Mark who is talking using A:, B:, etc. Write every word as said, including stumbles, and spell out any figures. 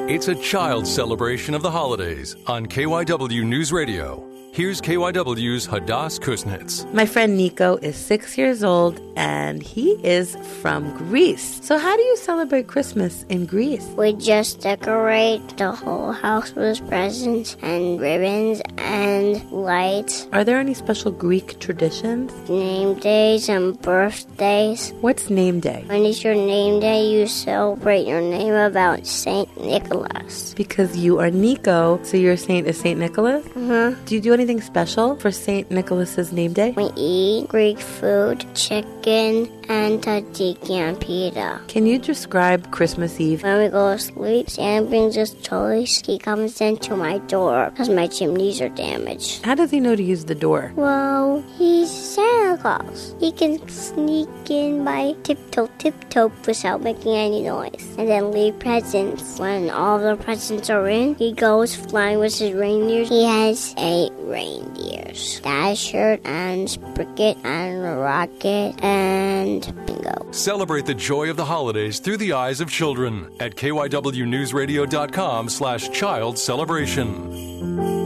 A: It's a child celebration of the holidays on K Y W News Radio. Here's K Y W's Hadas Kuznits.
B: My friend Nico is six years old, and he is from Greece. So how do you celebrate Christmas in Greece?
C: We just decorate the whole house with presents and ribbons and lights.
B: Are there any special Greek traditions?
C: Name days and birthdays.
B: What's name day?
C: When it's your name day, you celebrate your name about Saint Nicholas.
B: Because you are Nico, so your saint is Saint Nicholas?
C: Uh-huh.
B: Do you do anything special for Saint Nicholas's name day?
C: We eat Greek food, chicken, and tzatziki and pita.
B: Can you describe Christmas Eve?
C: When we go to sleep, Santa brings us toys. He comes into my door because my chimneys are damaged.
B: How does he know to use the door?
C: Well, he's Santa Claus. He can sneak in by tiptoe, tiptoe without making any noise, and then leave presents. When all the presents are in, he goes flying with his reindeers. He has eight reindeers: Dasher and Spricket and Rocket and Bingo.
A: Celebrate the joy of the holidays through the eyes of children at K Y W News Radio dot com slash child celebration.